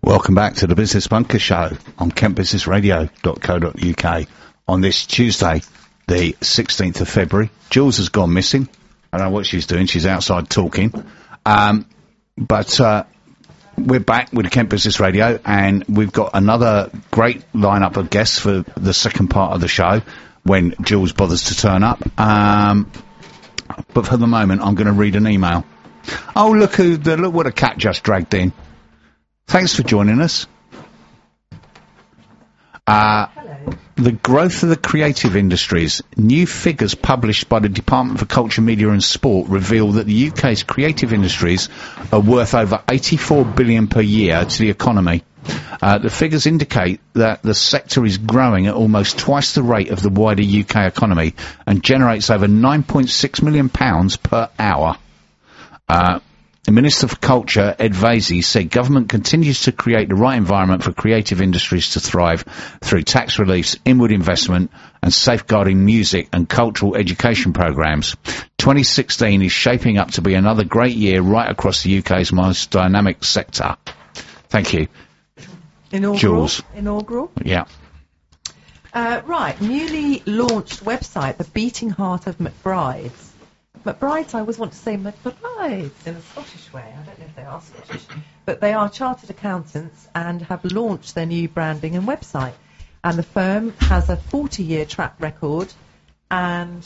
Welcome back to the Business Bunker Show on kentbusinessradio.co.uk on this Tuesday, the 16th of February. Jules has gone missing. I don't know what she's doing. She's outside talking. But we're back with Kent Business Radio, and we've got another great lineup of guests for the second part of the show when Jules bothers to turn up. But for the moment, I'm going to read an email. Oh, look what a cat just dragged in. Thanks for joining us. Hello. The growth of the creative industries. New figures published by the Department for Culture, Media and Sport reveal that the UK's creative industries are worth over 84 billion per year to the economy. The figures indicate that the sector is growing at almost twice the rate of the wider UK economy and generates over £9.6 million per hour. The Minister for Culture, Ed Vaizey, said government continues to create the right environment for creative industries to thrive through tax reliefs, inward investment and safeguarding music and cultural education programmes. 2016 is shaping up to be another great year right across the UK's most dynamic sector. Thank you. Jules. Inaugural? Yeah. Right, newly launched website, The Beating Heart of McBride's. McBride's, I always want to say McBride's in a Scottish way. I don't know if they are Scottish. But they are chartered accountants and have launched their new branding and website. And the firm has a 40-year track record and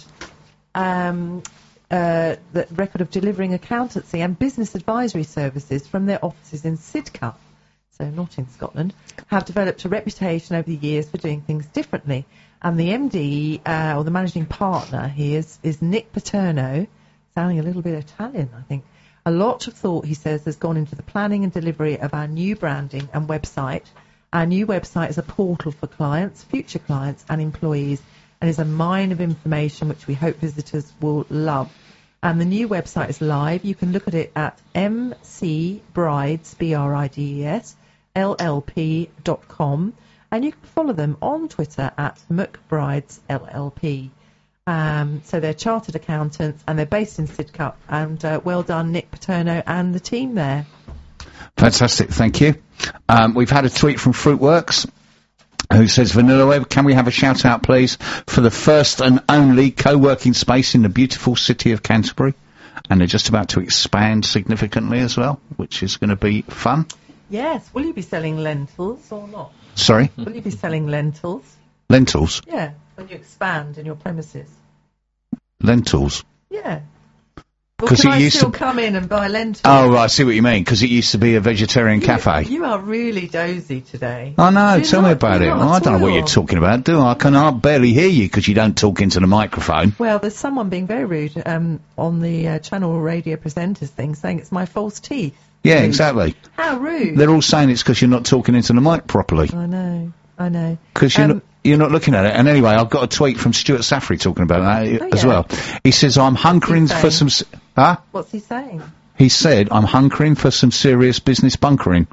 the record of delivering accountancy and business advisory services from their offices in Sidcup, so not in Scotland, have developed a reputation over the years for doing things differently. And the MD, or the managing partner here, is Nick Paterno, sounding a little bit Italian, I think. A lot of thought, he says, has gone into the planning and delivery of our new branding and website. Our new website is a portal for clients, future clients and employees, and is a mine of information which we hope visitors will love. And the new website is live. You can look at it at mcbrides, B-R-I-D-E-S, LLP.com. And you can follow them on Twitter at McBridesLLP. So they're chartered accountants and they're based in Sidcup. And well done, Nick Paterno and the team there. Fantastic, thank you. We've had a tweet from Fruitworks who says, Vanilla Web, can we have a shout out, please, for the first and only co-working space in the beautiful city of Canterbury? And they're just about to expand significantly as well, which is going to be fun. Yes. Will you be selling lentils or not? Sorry? Will you be selling lentils? Lentils? Yeah, when you expand in your premises. Lentils? Yeah. Well, can I still come in and buy lentils? Oh, right, I see what you mean, because it used to be a vegetarian cafe. You are really dozy today. I know, tell me about it. I don't know what you're talking about, do I? I can barely hear you because you don't talk into the microphone. Well, there's someone being very rude on the channel radio presenters thing, saying it's my false teeth. Yeah, exactly. How rude. They're all saying it's because you're not talking into the mic properly. I know. Because you're not looking at it. And anyway, I've got a tweet from Stuart Saffrey talking about that as well. He says, I'm hunkering for some... Huh? What's he saying? He said, I'm hunkering for some serious business bunkering.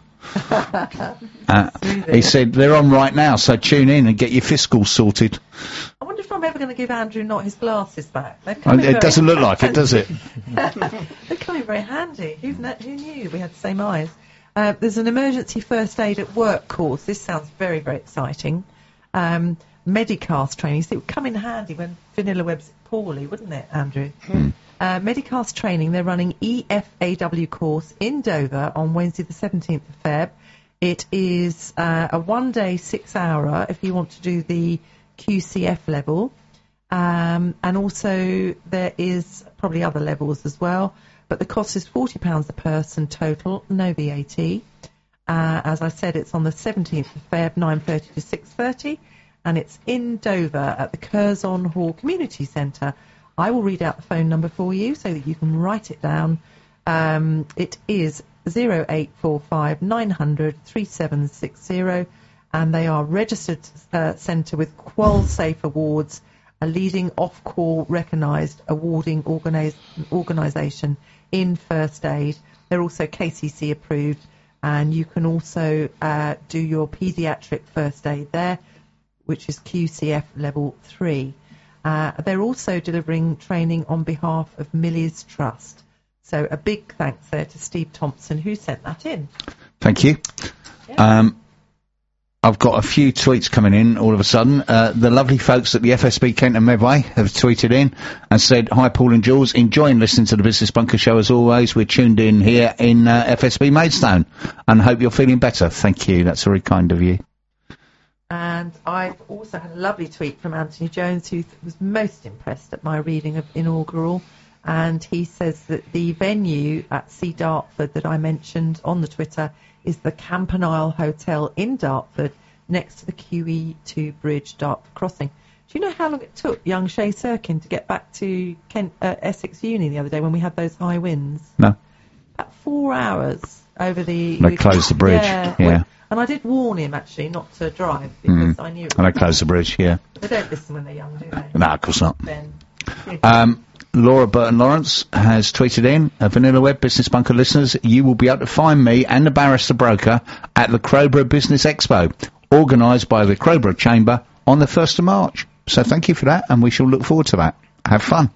He said, they're on right now, so tune in and get your fiscal sorted. I wonder if I'm ever going to give Andrew not his glasses back. It doesn't look like it, does it? They're coming very handy. Who knew we had the same eyes? There's an emergency first aid at work course. This sounds very, very exciting. Medicast training. So it would come in handy when Vanilla Web's poorly, wouldn't it, Andrew? Medicast training. They're running EFAW course in Dover on Wednesday the 17th of Feb. It is a one-day 6-hour if you want to do the QCF level. And also there is probably other levels as well. But the cost is £40 a person total, no VAT. As I said, it's on the 17th of Feb, 9:30 to 6:30, and it's in Dover at the Curzon Hall Community Centre. I will read out the phone number for you so that you can write it down. It is 0845 900 3760, and they are registered centre with QualSafe Awards, a leading off-call recognised awarding organisation in first aid. They're also KCC approved, and you can also do your paediatric first aid there, which is QCF level 3. They're also delivering training on behalf of Millie's Trust. So a big thanks there to Steve Thompson, who sent that in. Thank you. Yeah. I've got a few tweets coming in all of a sudden. The lovely folks at the FSB Kent and Medway have tweeted in and said, "Hi Paul and Jules, enjoying listening to the Business Bunker show as always. We're tuned in here in FSB Maidstone and hope you're feeling better." Thank you, that's very kind of you. And I've also had a lovely tweet from Anthony Jones, who was most impressed at my reading of Inaugural. And he says that the venue at Sea Dartford that I mentioned on the Twitter is the Campanile Hotel in Dartford, next to the QE2 Bridge, Dartford Crossing. Do you know how long it took young Shay Serkin to get back to Essex Uni the other day when we had those high winds? No. About 4 hours over the... They closed the bridge, yeah. And I did warn him, actually, not to drive, because I knew it And they closed the bridge, yeah. They don't listen when they're young, do they? No, of course not. Ben. Laura Burton Lawrence has tweeted in, Vanilla Web Business Bunker listeners, you will be able to find me and the Barrister Broker at the Crowborough Business Expo, organised by the Crowborough Chamber on the 1st of March. So thank you for that, and we shall look forward to that. Have fun.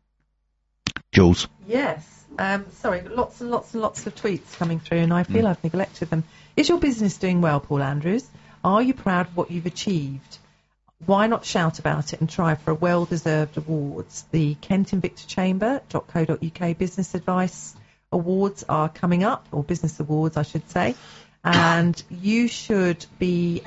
Jules. Yes. Sorry, lots and lots and lots of tweets coming through, and I feel I've neglected them. Is your business doing well, Paul Andrews? Are you proud of what you've achieved? Why not shout about it and try for a well-deserved awards? The Kent Invicta Chamber.co.uk Business Advice Awards are coming up, or Business Awards, I should say, and you should be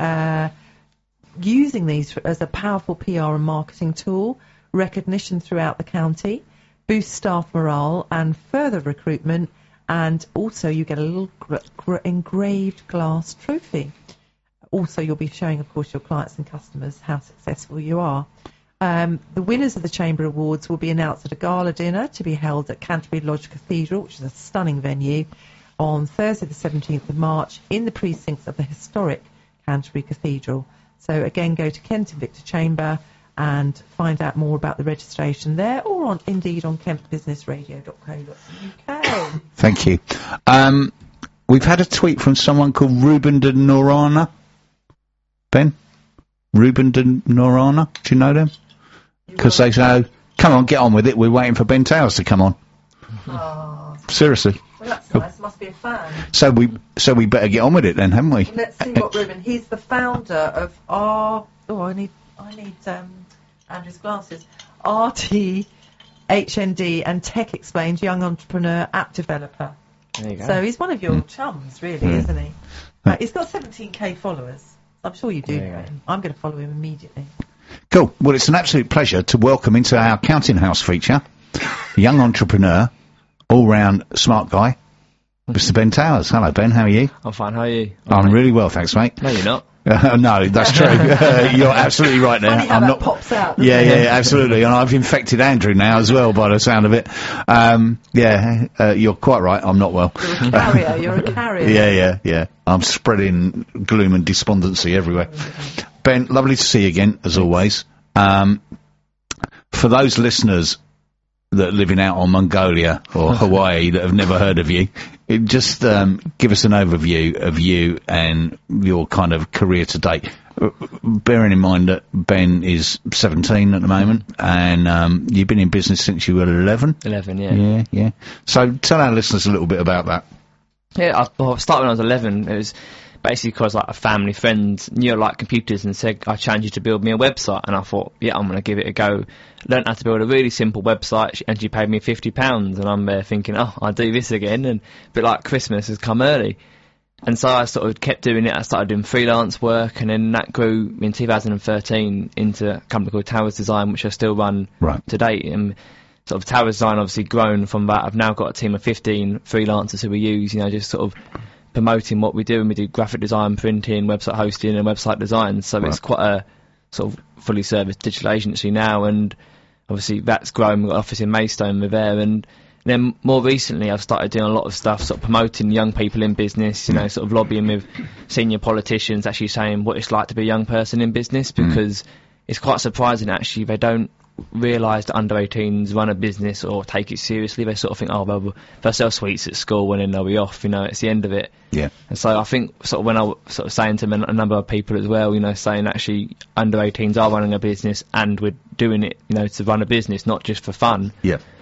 using these as a powerful PR and marketing tool, recognition throughout the county, boost staff morale and further recruitment, and also you get a little engraved glass trophy. Also, you'll be showing, of course, your clients and customers how successful you are. The winners of the Chamber Awards will be announced at a gala dinner to be held at Canterbury Lodge Cathedral, which is a stunning venue, on Thursday the 17th of March in the precincts of the historic Canterbury Cathedral. So, again, go to Kent Invicta Chamber and find out more about the registration there, or indeed on kentbusinessradio.co.uk. Thank you. We've had a tweet from someone called Ruben de Norana. Ben? Ruben de Norana? Do you know them? Because they say, come on, get on with it, we're waiting for Ben Towers to come on. Oh. Seriously. Well, that's nice, must be a fan. So we better get on with it then, haven't we? Let's see what Ruben, he's the founder of I need Andrew's glasses. RTHND and Tech Explained, young entrepreneur, app developer. There you go. So he's one of your chums, really, isn't he? He's got 17k followers. I'm sure you do know him. I'm going to follow him immediately. Cool. Well, it's an absolute pleasure to welcome into our Counting House feature a young entrepreneur, all-round smart guy, Mr. Ben Towers. Hello, Ben. How are you? I'm fine. How are you? I'm really well, thanks, mate. No, you're not. No, that's true. You're absolutely right there. Funny how I'm that not. pops out. Yeah, absolutely. And I've infected Andrew now as well, by the sound of it. You're quite right. I'm not well. You're a carrier. You're a carrier. Yeah. I'm spreading gloom and despondency everywhere. Ben, lovely to see you again, as always. For those listeners that are living out on Mongolia or Hawaii that have never heard of you, just give us an overview of you and your kind of career to date. Bearing in mind that Ben is 17 at the moment, and you've been in business since you were 11? 11, yeah. Yeah. So tell our listeners a little bit about that. Yeah, I started when I was 11. It was basically because like a family friend knew I liked computers and said, I challenge you to build me a website. And I thought, yeah, I'm going to give it a go. Learned how to build a really simple website, and she paid me £50. And I'm there thinking, oh, I'll do this again. And a bit like Christmas has come early. And so I sort of kept doing it. I started doing freelance work, and then that grew in 2013 into a company called Towers Design, which I still run to date. And sort of Towers Design obviously grown from that. I've now got a team of 15 freelancers who we use, just sort of promoting what we do, and we do graphic design, printing, website hosting and website design. So it's quite a sort of fully serviced digital agency now, and obviously that's grown. We've got an office in Maidstone with there, and then more recently I've started doing a lot of stuff sort of promoting young people in business, sort of lobbying with senior politicians, actually saying what it's like to be a young person in business, because it's quite surprising actually. They don't realise that under 18s run a business or take it seriously. They sort of think, oh well, they'll sell sweets at school and then they'll be off, it's the end of it. Yeah. And so I think sort of when I was sort of saying to a number of people as well, saying actually under 18s are running a business and we're doing it, to run a business, not just for fun. Yeah.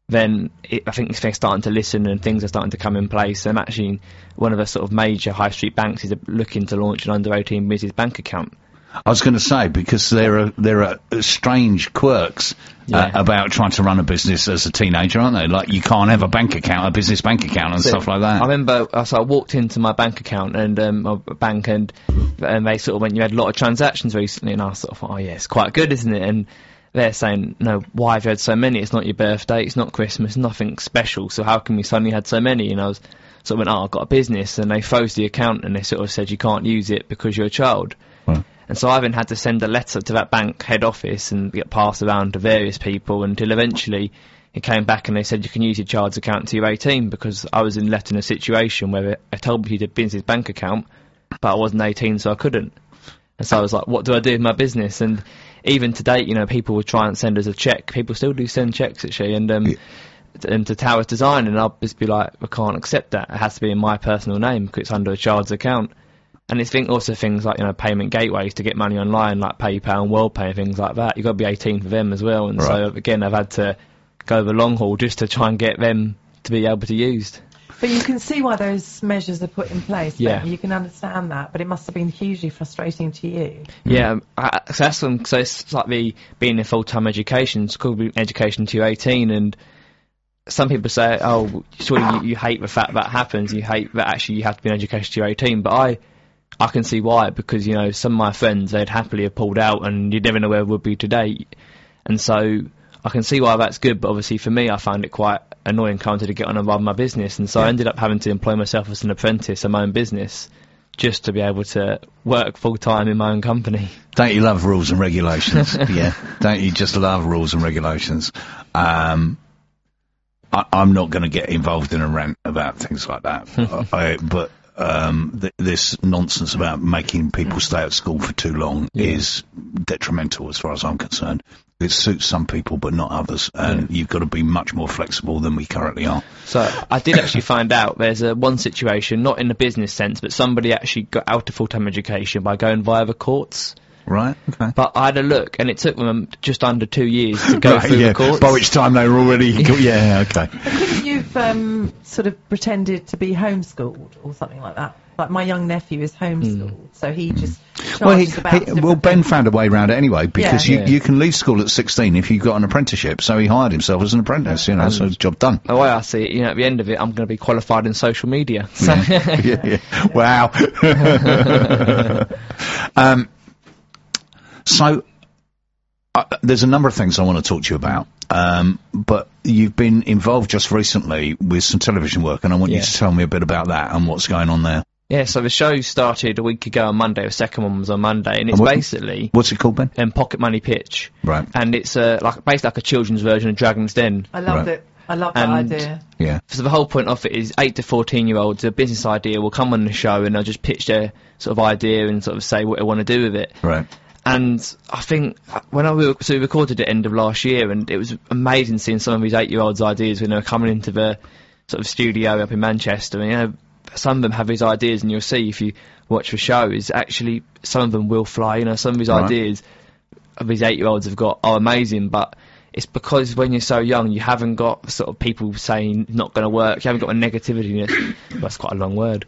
then I think they're starting to listen and things are starting to come in place. And actually, one of the sort of major high street banks is looking to launch an under-18 business bank account. I was going to say, because there are strange quirks about trying to run a business as a teenager, aren't there? Like, you can't have a business bank account and stuff like that. I remember, I walked into my bank account and my bank, and they sort of went, "You had a lot of transactions recently," and I sort of thought, "Oh yeah, it's quite good, isn't it?" And they're saying, "No, why have you had so many? It's not your birthday, it's not Christmas, nothing special, so how come you suddenly had so many?" And I was sort of went, "Oh, I've got a business," and they froze the account and they sort of said, "You can't use it because you're a child." Right. And so I then had to send a letter to that bank head office and get passed around to various people until eventually it came back and they said, "You can use your child's account until you're 18, because I was left in a situation where they told me to a business bank account, but I wasn't 18, so I couldn't. And so I was like, what do I do with my business? And even to date, people would try and send us a cheque. People still do send cheques, actually, and to Towers Design, and I'll just be like, I can't accept that. It has to be in my personal name because it's under a child's account. And it's also things like, payment gateways to get money online, like PayPal and WorldPay and things like that. You've got to be 18 for them as well. And so, again, I've had to go the long haul just to try and get them to be able to use. But you can see why those measures are put in place. Yeah. You can understand that, but it must have been hugely frustrating to you. Yeah, so it's like being in full-time education. It's called education to 18, and some people say, "Oh, surely you hate the fact that happens. You hate that actually you have to be in education to 18." But I can see why, because some of my friends, they'd happily have pulled out, and you'd never know where it would be today. And so I can see why that's good, but obviously for me, I found it quite annoying trying to get on and run my business, and so I ended up having to employ myself as an apprentice in my own business just to be able to work full-time in my own company. Don't you love rules and regulations? Yeah. Don't you just love rules and regulations? I'm not going to get involved in a rant about things like that, but this nonsense about making people stay at school for too long is detrimental as far as I'm concerned. It suits some people but not others, and you've got to be much more flexible than we currently are. So I did actually find out there's one situation, not in the business sense, but somebody actually got out of full-time education by going via the courts. Right, okay. But I had a look, and it took them just under 2 years to go through the courts. By which time they were already... yeah, okay. But couldn't you've sort of pretended to be homeschooled or something like that? Like, my young nephew is homeschooled, so he just charges about... Ben found a way around it anyway, because you can leave school at 16 if you've got an apprenticeship, so he hired himself as an apprentice, so job done. The way I see it, at the end of it, I'm going to be qualified in social media. So. Wow. So, there's a number of things I want to talk to you about, but you've been involved just recently with some television work, and I want you to tell me a bit about that and what's going on there. Yeah, so the show started a week ago on Monday. The second one was on Monday, and it's basically... What's it called, Ben? Pocket Money Pitch. Right. And it's basically like a children's version of Dragon's Den. I loved it. I love that idea. Yeah. So the whole point of it is 8 to 14-year-olds, a business idea will come on the show, and they'll just pitch their sort of idea and sort of say what they want to do with it. Right. And I think when we recorded it end of last year, and it was amazing seeing some of these 8-year-olds' ideas when they were coming into the sort of studio up in Manchester. And, some of them have these ideas, and you'll see if you watch the show, is actually some of them will fly. Some of these ideas of these 8-year-olds have got are amazing, but it's because when you're so young, you haven't got sort of people saying not going to work. You haven't got a negativity. That's quite a long word.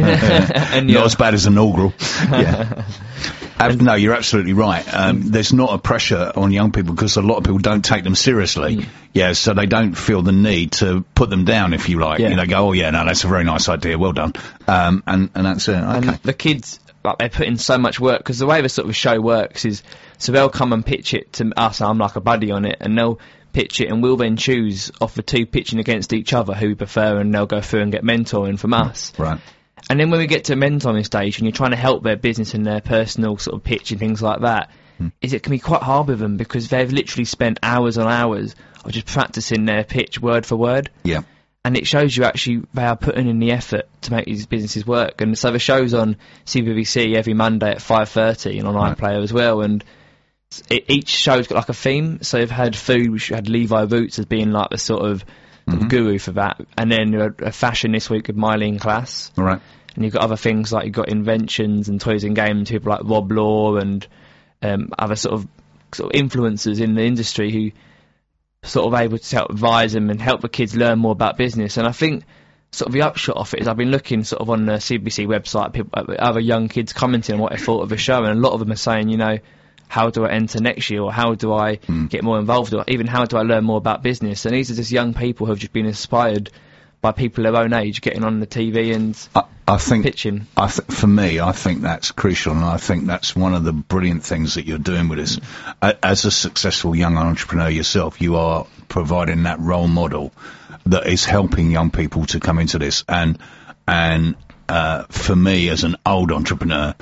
And not as bad as inaugural. Yeah. No, you're absolutely right. There's not a pressure on young people because a lot of people don't take them seriously. Yeah, so they don't feel the need to put them down, if you like. They go, "Oh yeah, no, that's a very nice idea. Well done." And that's it. Okay. And the kids, they put in so much work, because the way the sort of show works is, so they'll come and pitch it to us. I'm like a buddy on it, and they'll pitch it, and we'll then choose off the two pitching against each other who we prefer, and they'll go through and get mentoring from us. Right. And then when we get to mentoring stage, and you're trying to help their business and their personal sort of pitch and things like that, it can be quite hard with them, because they've literally spent hours on hours of just practicing their pitch word for word. Yeah. And it shows you actually they are putting in the effort to make these businesses work. And so the show's on CBBC every Monday at 5:30 and on iPlayer as well. And each show's got like a theme. So you've had food, which had Levi Roots as being like the sort of guru for that. And then a fashion this week with Mylene Class. All right. And you've got other things like you've got inventions and toys and games, people like Rob Law and other sort of influencers in the industry who sort of able to help advise them and help the kids learn more about business. And I think sort of the upshot of it is I've been looking sort of on the CBC website, people, other young kids commenting on what they thought of the show, and a lot of them are saying, you know, how do I enter next year, or how do I get more involved, or even how do I learn more about business? And these are just young people who have just been inspired by people their own age getting on the TV and I think pitching. For me, I think that's crucial, and I think that's one of the brilliant things that you're doing with this. As a successful young entrepreneur yourself, you are providing that role model that is helping young people to come into this. And for me, as an old entrepreneur,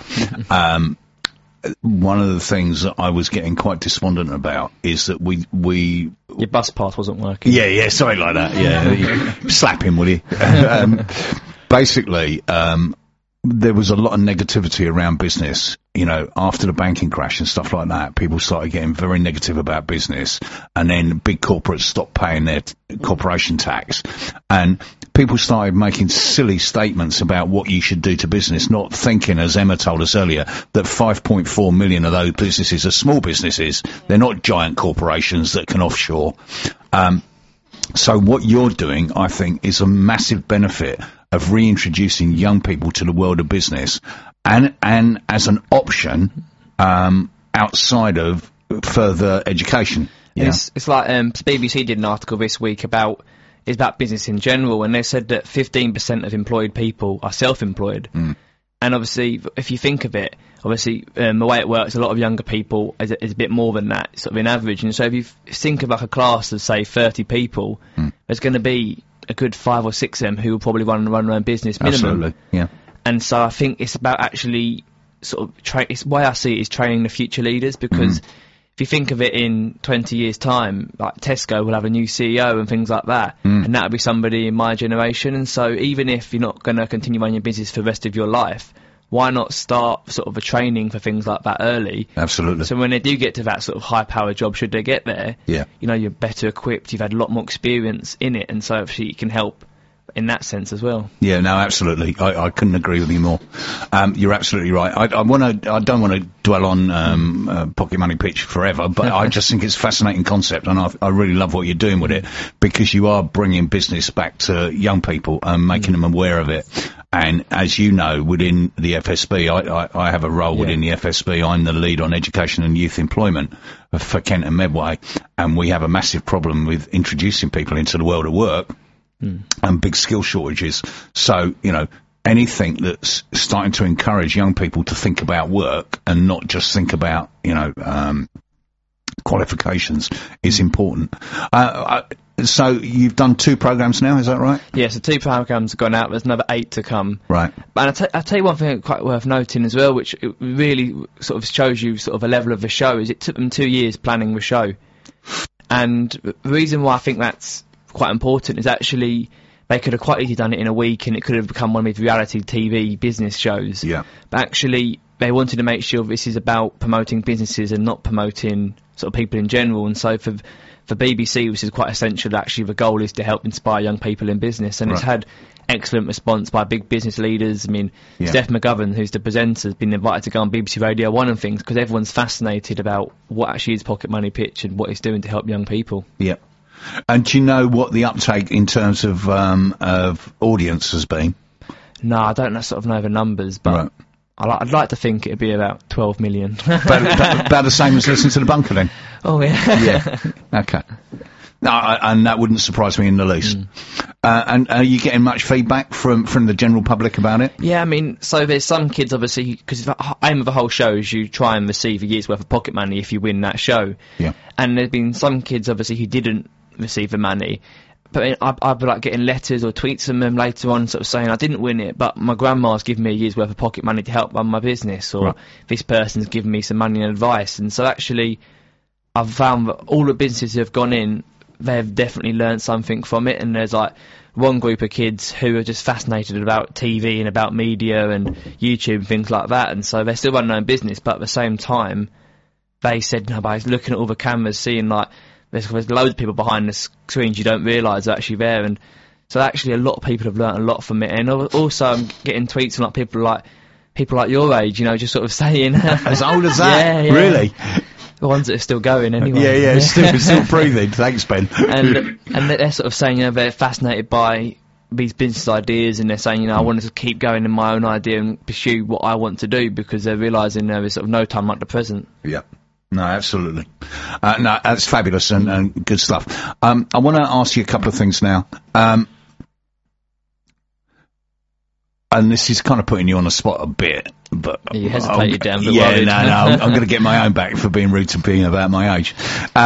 one of the things that I was getting quite despondent about is that we Your bus pass wasn't working. Yeah, something like that. Yeah, slap him, will you? Basically, there was a lot of negativity around business. You know, after the banking crash and stuff like that, people started getting very negative about business, and then big corporates stopped paying their corporation tax, and people started making silly statements about what you should do to business, not thinking, as Emma told us earlier, that 5.4 million of those businesses are small businesses. They're not giant corporations that can offshore. So what you're doing, I think, is a massive benefit of reintroducing young people to the world of business, and as an option outside of further education. Yeah. It's like BBC did an article this week about business in general, and they said that 15% of employed people are self-employed. And obviously, if you think of it, obviously the way it works, a lot of younger people is a bit more than that, sort of in average. And so if you think of like a class of, say, 30 people, there's going to be a good 5 or 6 of them who will probably run their own business minimum. Absolutely, yeah. And so I think it's about actually sort of it's why I see it is training the future leaders, because if you think of it in 20 years' time, like Tesco will have a new CEO and things like that, and that'll be somebody in my generation. And so even if you're not going to continue running your business for the rest of your life, why not start sort of a training for things like that early? Absolutely. So when they do get to that sort of high-powered job, should they get there, you know, you're better equipped, you've had a lot more experience in it, and so actually it can help in that sense as well. Yeah, no, absolutely. I couldn't agree with you more. You're absolutely right. I don't want to dwell on Pocket Money Pitch forever, but I just think it's a fascinating concept, and I really love what you're doing with it, because you are bringing business back to young people and making them aware of it. And as you know, within the FSB, I have a role within the FSB. I'm the lead on education and youth employment for Kent and Medway, and we have a massive problem with introducing people into the world of work. And big skill shortages. So, you know, anything that's starting to encourage young people to think about work and not just think about, you know, qualifications is important. So you've done 2 programs now, is that right? Yeah, so 2 programs have gone out. There's another 8 to come. Right. And I'll tell you one thing quite worth noting as well, which it really sort of shows you sort of a level of the show, is it took them 2 years planning the show. And the reason why I think that's quite important is actually they could have quite easily done it in a week, and it could have become one of these reality TV business shows. Yeah. But actually, they wanted to make sure this is about promoting businesses and not promoting sort of people in general. And so for BBC, which is quite essential, actually the goal is to help inspire young people in business, and it's had excellent response by big business leaders. I mean, Steph McGovern, who's the presenter, has been invited to go on BBC Radio 1 and things, because everyone's fascinated about what actually is Pocket Money Pitch and what it's doing to help young people. Yeah. And do you know what the uptake in terms of audience has been? No, I don't sort of know the numbers, but I'd like to think it'd be about 12 million. about the same as listening to the Bunker then? Oh, yeah. Yeah. Okay. No, and that wouldn't surprise me in the least. And are you getting much feedback from the general public about it? Yeah, I mean, so there's some kids, obviously, because the aim of the whole show is you try and receive a year's worth of pocket money if you win that show. Yeah. And there's been some kids, obviously, who didn't receive the money, but I'd be like getting letters or tweets from them later on sort of saying, I didn't win it, but my grandma's given me a year's worth of pocket money to help run my business, or this person's given me some money and advice. And so actually I've found that all the businesses who have gone in, they've definitely learned something from it. And there's like one group of kids who are just fascinated about TV and about media and YouTube and things like that, and so they're still running their own business, but at the same time they said, no, by looking at all the cameras, seeing like there's loads of people behind the screens you don't realise are actually there. And so actually a lot of people have learnt a lot from it. And also I'm getting tweets from like people like your age, you know, just sort of saying as old as that. Yeah. Really? The ones that are still going anyway. Yeah, still breathing. Thanks, Ben. And they're sort of saying, they're fascinated by these business ideas, and they're saying, I want to keep going in my own idea and pursue what I want to do, because they're realising there is sort of no time like the present. Yeah. No, absolutely. No, that's fabulous and good stuff. I want to ask you a couple of things now. And this is kind of putting you on the spot a bit, but you hesitated down. No, I'm going to get my own back for being rude to being about my age.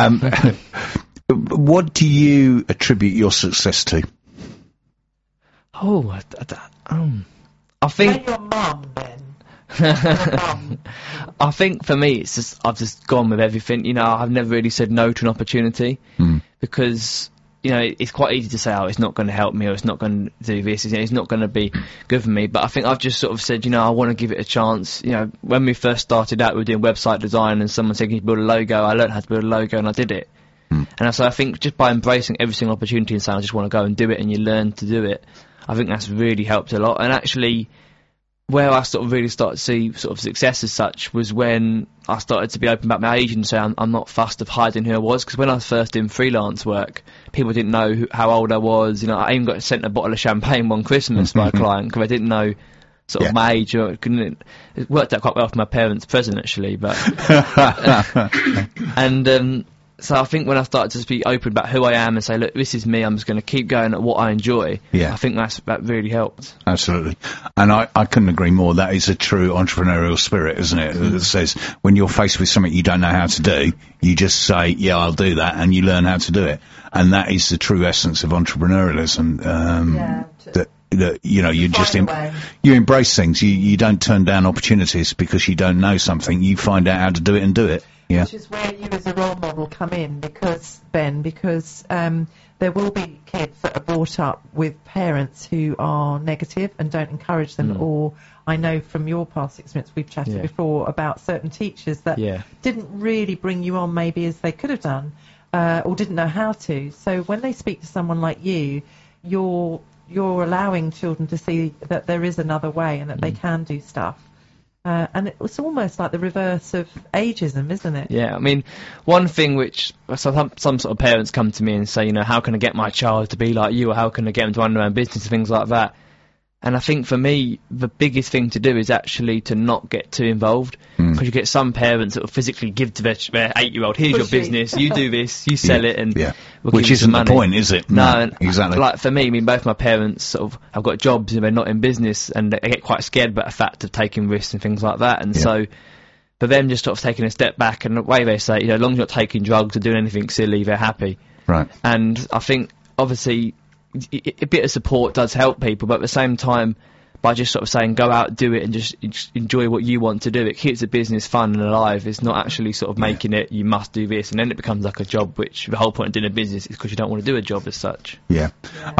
What do you attribute your success to? I think your mum, Ben. I think for me, it's just I've just gone with everything. I've never really said no to an opportunity because it's quite easy to say, it's not going to help me, or it's not going to do this, it's not going to be good for me. But I think I've just sort of said, I want to give it a chance. When we first started out, we were doing website design, and someone said, "Can you build a logo?" I learned how to build a logo, and I did it. And so I think just by embracing every single opportunity and saying, I just want to go and do it, and you learn to do it, I think that's really helped a lot. And actually, where I sort of really started to see sort of success as such was when I started to be open about my age and say I'm not fussed of hiding who I was, because when I was first doing freelance work, people didn't know how old I was. I even got sent a bottle of champagne one Christmas by a client because I didn't know sort of my age. Or it worked out quite well for my parents' present, actually. But so I think when I started to be open about who I am and say, look, this is me, I'm just going to keep going at what I enjoy, I think that really helped. Absolutely. And I couldn't agree more. That is a true entrepreneurial spirit, isn't it? That says when you're faced with something you don't know how to do, you just say, yeah, I'll do that, and you learn how to do it. And that is the true essence of entrepreneurialism. You just you embrace things. You don't turn down opportunities because you don't know something. You find out how to do it and do it. Yeah. Which is where you as a role model come in, because there will be kids that are brought up with parents who are negative and don't encourage them, or I know from your past experience, we've chatted before about certain teachers that didn't really bring you on maybe as they could have done, or didn't know how to. So when they speak to someone like you, you're allowing children to see that there is another way and that they can do stuff. And it's almost like the reverse of ageism, isn't it? Yeah, I mean, one thing which some sort of parents come to me and say, how can I get my child to be like you, or how can I get them to run their own business and things like that. And I think for me, the biggest thing to do is actually to not get too involved, because you get some parents that will physically give to their 8-year-old, here's your business, you do this, you sell it, and we'll which give you isn't some money. The point, is it? No, exactly. Like for me, both my parents sort of have got jobs and they're not in business, and they get quite scared about the fact of taking risks and things like that. And so for them, just sort of taking a step back, and the way they say, as long as you're not taking drugs or doing anything silly, they're happy. Right. And I think obviously a bit of support does help people, but at the same time, by just sort of saying go out, do it, and just enjoy what you want to do, it keeps the business fun and alive. It's not actually sort of making it you must do this, and then it becomes like a job, which the whole point of doing a business is because you don't want to do a job as such. I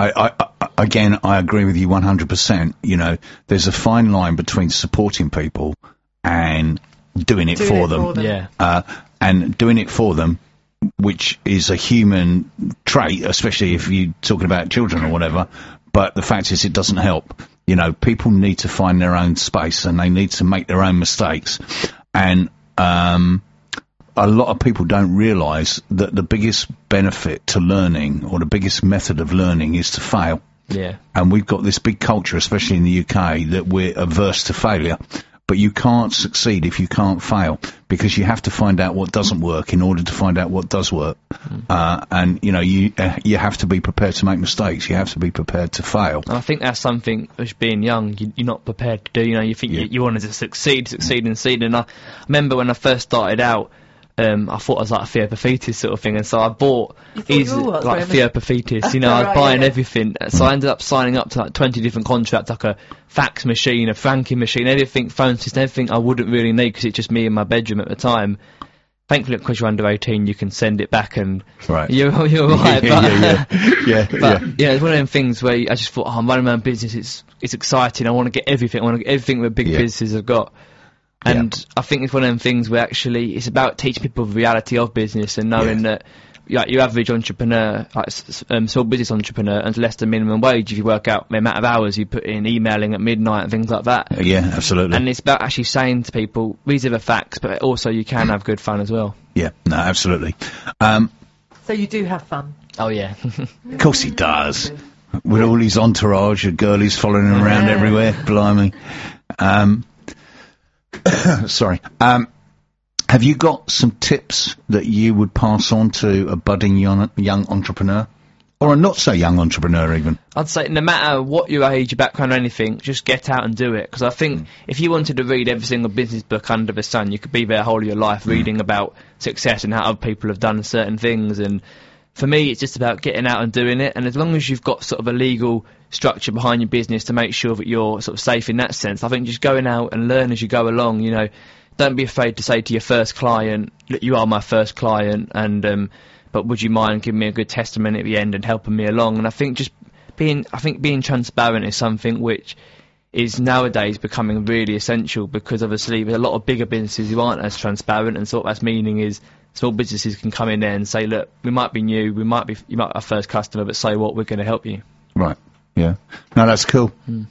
agree with you 100%. There's a fine line between supporting people and doing it for them. And doing it for them, which is a human trait, especially if you're talking about children or whatever, but the fact is it doesn't help. People need to find their own space, and they need to make their own mistakes. And a lot of people don't realise that the biggest benefit to learning, or the biggest method of learning, is to fail. Yeah. And we've got this big culture, especially in the UK, that we're averse to failure. But you can't succeed if you can't fail, because you have to find out what doesn't work in order to find out what does work. And you have to be prepared to make mistakes. You have to be prepared to fail. And I think that's something, as being young, you're not prepared to do. You think you wanted to succeed. And I remember when I first started out, I thought I was like a Theopaphitis sort of thing, and so I bought like Theopaphitis. I was buying everything. So I ended up signing up to like 20 different contracts, like a fax machine, a franking machine, everything, phone system, everything I wouldn't really need because it's just me in my bedroom at the time. Thankfully, because you're under 18, you can send it back, and you're right. But it's one of them things where I just thought, I'm running my own business. It's exciting. I want to get everything. I want to get everything that big businesses have got. And I think it's one of them things where actually it's about teaching people the reality of business and knowing that like your average entrepreneur, like small business entrepreneur, earns less than minimum wage if you work out the amount of hours you put in emailing at midnight and things like that. Yeah, absolutely. And it's about actually saying to people, these are the facts, but also you can have good fun as well. Yeah, no, absolutely. So you do have fun. Oh yeah. Of course he does. With all his entourage of girlies following him around everywhere, blimey. Sorry. Have you got some tips that you would pass on to a budding young entrepreneur? Or a not-so-young entrepreneur, even? I'd say no matter what your age, your background or anything, just get out and do it. Because I think if you wanted to read every single business book under the sun, you could be there whole of your life reading about success and how other people have done certain things. And for me, it's just about getting out and doing it. And as long as you've got sort of a legal structure behind your business to make sure that you're sort of safe in that sense, I think just going out and learn as you go along, you know, don't be afraid to say to your first client, look, you are my first client, and but would you mind giving me a good testimony at the end and helping me along? And I think just being transparent is something which is nowadays becoming really essential, because obviously there's a lot of bigger businesses who aren't as transparent, and so what that's meaning is small businesses can come in there and say, look, we might be new, you might be our first customer, but so what, we're going to help you. Right, yeah. No, that's cool.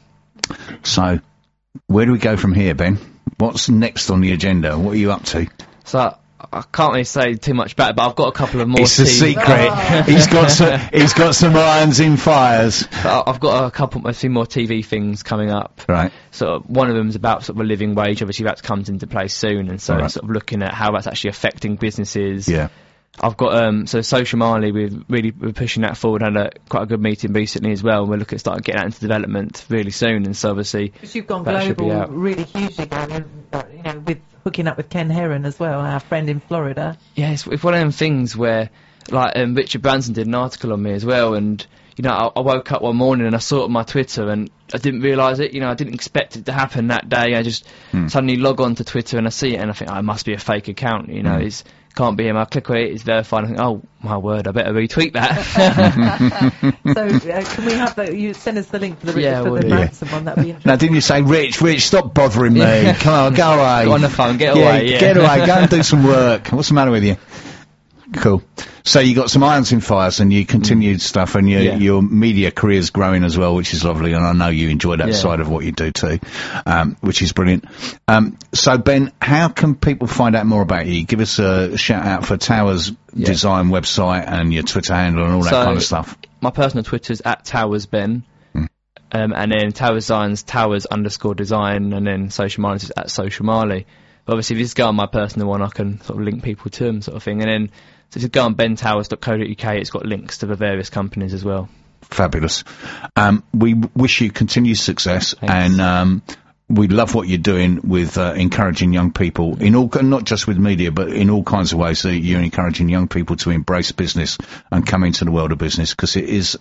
So, where do we go from here, Ben? What's next on the agenda? What are you up to? So I can't really say too much about it, but I've got a couple of more. It's a secret. He's got some irons in fires. I've got a few more TV things coming up. Right. So one of them is about sort of a living wage. Obviously, that comes into place soon, and so sort of looking at how that's actually affecting businesses. Yeah. I've got so Social Mali, we're pushing that forward. Had quite a good meeting recently as well. We're looking at starting getting that into development really soon, and so obviously because you've gone global really hugely, going, you know, with hooking up with Ken Heron as well, our friend in Florida. Yeah, it's one of them things where, like, Richard Branson did an article on me as well, and you know, I woke up one morning and I saw it on my Twitter and I didn't realise it. You know, I didn't expect it to happen that day. I just suddenly log on to Twitter and I see it and I think, oh, it must be a fake account. You know, it can't be him. I click on it, it's verified. I think, oh my word, I better retweet that. So can we have that? You send us the link for the Branson one. That'd be interesting. Now, didn't you say, Rich, stop bothering me? Come on, go away. Go on the phone, get away. Yeah. Get away. Go and do some work. What's the matter with you? Cool. So you got some irons in fires and you continued stuff, and your media career's growing as well, which is lovely, and I know you enjoy that side of what you do too, which is brilliant. So Ben, how can people find out more about you? Give us a shout out for Towers Design website and your Twitter handle and all that kind of stuff. My personal Twitter's @TowersBen, and then Towers Designs Towers_design, and then Social Mali is @SocialMali. But obviously, if you just go on my personal one, I can sort of link people to them, sort of thing, and then. So just go on bentowers.co.uk, it's got links to the various companies as well. Fabulous. We wish you continued success. Thanks. And we love what you're doing with encouraging young people, in all, not just with media, but in all kinds of ways. So you're encouraging young people to embrace business and come into the world of business, because it is,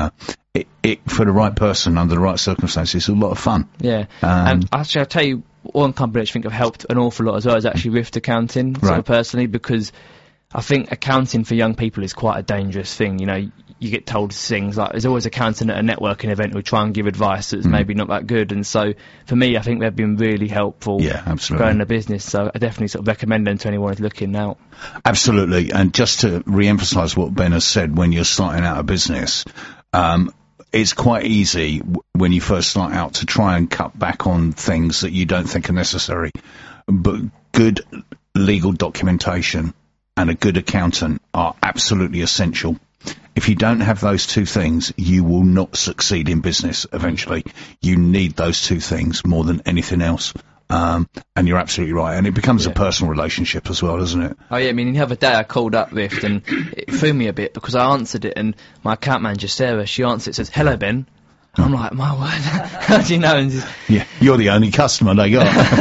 for the right person, under the right circumstances, it's a lot of fun. Yeah. And actually, I'll tell you, one company which I think have helped an awful lot as well is actually Rift Accounting, sort of personally, because I think accounting for young people is quite a dangerous thing. You know, you get told things like, there's always accountant at a networking event who'll try and give advice that's maybe not that good. And so, for me, I think they've been really helpful growing the business. So I definitely sort of recommend them to anyone who's looking now. Absolutely. And just to re-emphasise what Ben has said, when you're starting out a business, it's quite easy when you first start out to try and cut back on things that you don't think are necessary. But good legal documentation and a good accountant are absolutely essential. If you don't have those two things, you will not succeed in business eventually. You need those two things more than anything else. And you're absolutely right. And it becomes a personal relationship as well, doesn't it? Oh, yeah. I mean, the other day I called up Rift and it threw me a bit because I answered it, and my account manager, Sarah, she answered it, says, "Hello, Ben." And I'm like, my word. How do you know? And just, you're the only customer they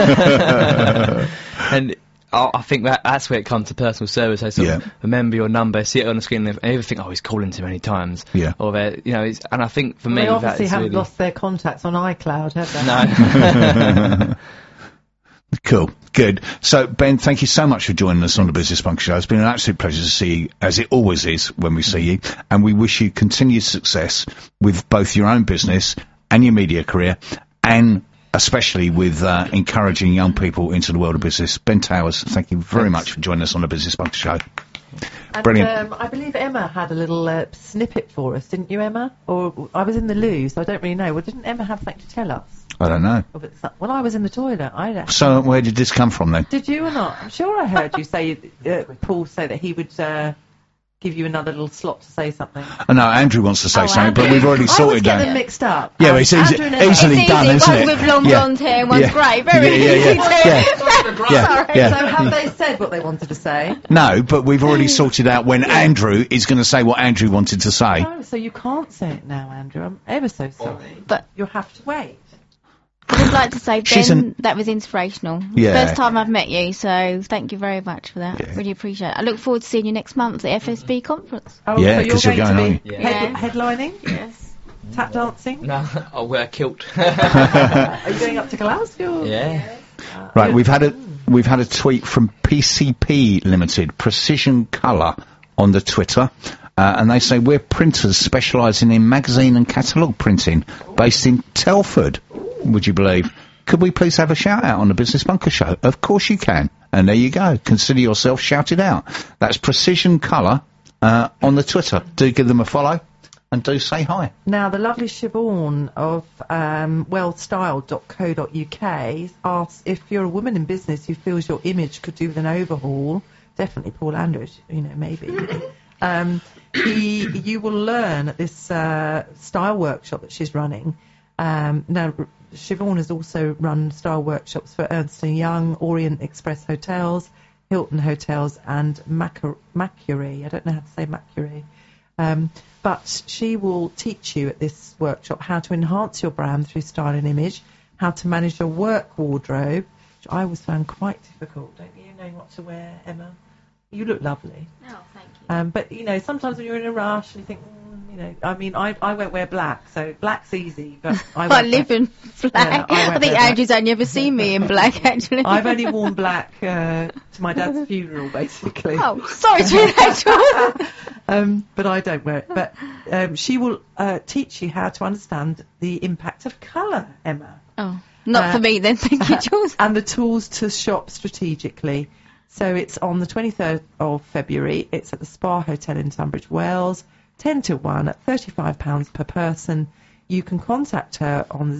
got. And I think that's where it comes to personal service. I sort of remember your number, see it on the screen, and ever think, oh, he's calling too many times. Yeah. Or, you know, and I think for me, they obviously haven't lost their contacts on iCloud, have they? No. Cool. Good. So, Ben, thank you so much for joining us on the Business Bunker Show. It's been an absolute pleasure to see you, as it always is when we see you. And we wish you continued success with both your own business and your media career, and especially with encouraging young people into the world of business. Ben Towers, thank you very much for joining us on the Business Bunker Show. And, Brilliant. I believe Emma had a little snippet for us, didn't you, Emma? Or I was in the loo, so I don't really know. Well, didn't Emma have something to tell us? I don't know. Well, I was in the toilet. So where did this come from then? Did you or not? I'm sure I heard you say, Paul say that he would give you another little slot to say something. No, Andrew wants to say something, but we've already I sorted always get that. them mixed up. Yeah, but it's Andrew and Emma. easily done, isn't it? One with long blonde hair, one's Yeah. grey. Very Yeah, easy. Yeah. So have they said what they wanted to say? No, but we've already sorted out when Andrew is going to say what Andrew wanted to say. Oh, so you can't say it now, Andrew. I'm ever so sorry. But You'll have to wait. I would like to say, She's Ben, that was inspirational. Yeah. First time I've met you, so thank you very much for that. Yeah. Really appreciate it. I look forward to seeing you next month at the FSB conference. Oh, Yeah, so 'cause you're you're going going to be on. Yeah. headlining? Yes. Tap dancing? No, I'll wear a kilt. Are you going up to Glasgow? Yeah. Right, we've had a tweet from PCP Limited, Precision Colour, on the Twitter, and they say we're printers specialising in magazine and catalogue printing, based in Telford. Would you believe? Could we please have a shout out on the Business Bunker Show? Of course you can. And there you go. Consider yourself shouted out. That's Precision Colour on the Twitter. Do give them a follow and do say hi. Now, the lovely Siobhan of wellstyled.co.uk asks if you're a woman in business who feels your image could do with an overhaul, definitely Paul Andrews, maybe. You will learn at this style workshop that she's running. Now, Siobhan has also run style workshops for Ernst & Young, Orient Express Hotels, Hilton Hotels, and Mercury. I don't know how to say Mercury. But she will teach you at this workshop how to enhance your brand through style and image, how to manage your work wardrobe, which I always found quite difficult. Don't you know what to wear, Emma? You look lovely. Oh, thank you. But, sometimes when you're in a rush and you think, I won't wear black, so black's easy, but I live in black. I think Andrew's only ever seen me in black, actually. I've only worn black to my dad's funeral, basically. Oh, sorry to hear that, John. But I don't wear it. But she will teach you how to understand the impact of colour, Emma. Oh, not for me then, thank you, Jules. And the tools to shop strategically. So it's on the 23rd of February. It's at the Spa Hotel in Tunbridge Wells, 10 till 1 at £35 per person. You can contact her on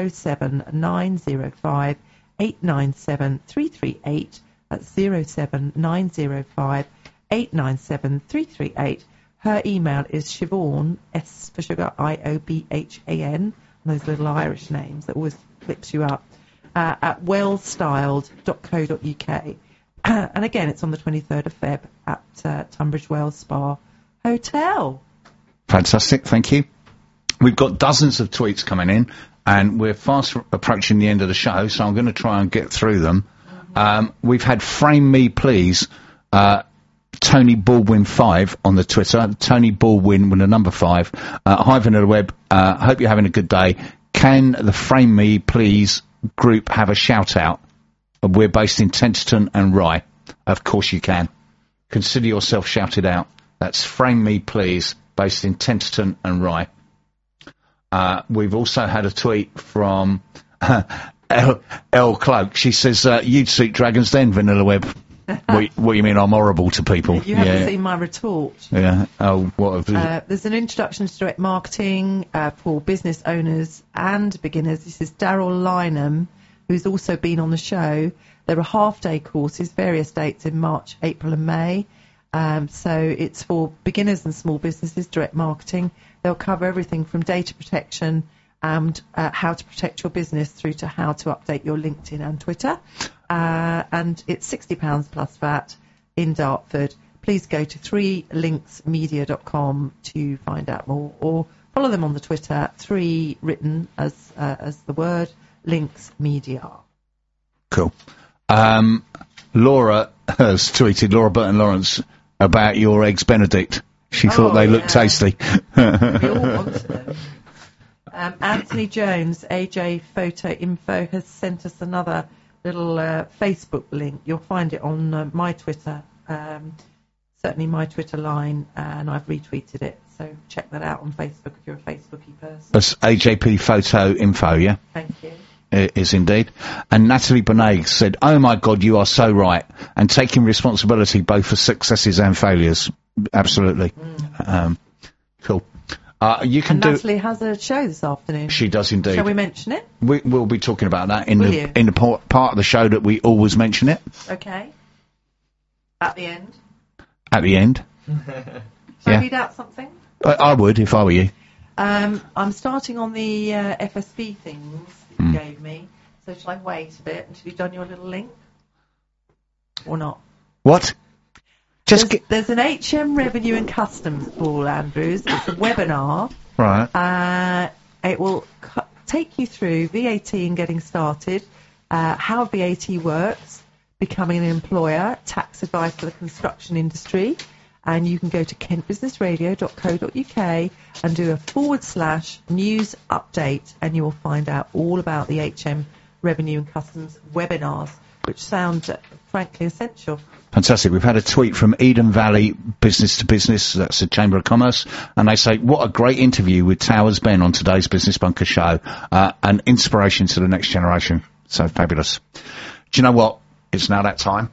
07905 897 338. That's 07905 897 338. Her email is Siobhan, S for sugar, IOBHAN, those little Irish names that always flips you up, at wellstyled.co.uk. And again, it's on the 23rd of Feb at Tunbridge Wells Spa Hotel. Fantastic, thank you. We've got dozens of tweets coming in, and we're fast approaching the end of the show, so I'm going to try and get through them. We've had Frame Me Please, Tony Baldwin 5 on the Twitter, Tony Baldwin with a number 5. Hi Vanilla Web, hope you're having a good day. Can the Frame Me Please group have a shout out? We're based in Tenterton and Rye. Of course you can. Consider yourself shouted out. That's Frame Me Please, based in Tenterton and Rye. We've also had a tweet from Elle Cloak. She says, you'd suit Dragon's Den, Vanilla Web. What you mean I'm horrible to people? You haven't seen my retort. Yeah. Oh, what? There's an introduction to direct marketing for business owners and beginners. This is Daryl Lynham, who's also been on the show. There are half-day courses, various dates in March, April and May. So it's for beginners and small businesses, direct marketing. They'll cover everything from data protection and how to protect your business through to how to update your LinkedIn and Twitter. And it's £60 plus VAT in Dartford. Please go to 3linksmedia.com to find out more, or follow them on the Twitter, 3 written as the word, Links Media. Cool. Laura has tweeted, Laura Burton Lawrence, about your eggs Benedict. She thought they looked tasty. We all wanted them. Anthony Jones, AJ Photo Info, has sent us another little Facebook link. You'll find it on my Twitter, certainly my Twitter line, and I've retweeted it. So check that out on Facebook if you're a Facebooky person. That's AJP Photo Info, yeah? Thank you. is indeed. And Natalie Bonet said, "Oh my God, you are so right," and taking responsibility both for successes and failures. Absolutely. Cool. You can and Natalie has a show this afternoon. She does indeed. Shall we mention it? We'll be talking about that in Will the part of the show that we always mention it. Okay. At the end. At the end. Shall I read out something? I would if I were you. I'm starting on the FSB things that you gave me. So shall I wait a bit until you've done your little link? Or not? What? There's an HM Revenue and Customs, Paul Andrews. It's a webinar. Right. It will take you through VAT and getting started, how VAT works, becoming an employer, tax advice for the construction industry, and you can go to kentbusinessradio.co.uk and do a /news update, and you will find out all about the HM Revenue and Customs webinars, which sounds frankly essential. Fantastic. We've had a tweet from Eden Valley Business to Business, that's the Chamber of Commerce, and they say, "What a great interview with Towers Ben on today's Business Bunker show. An inspiration to the next generation." So fabulous. Do you know what? It's now that time.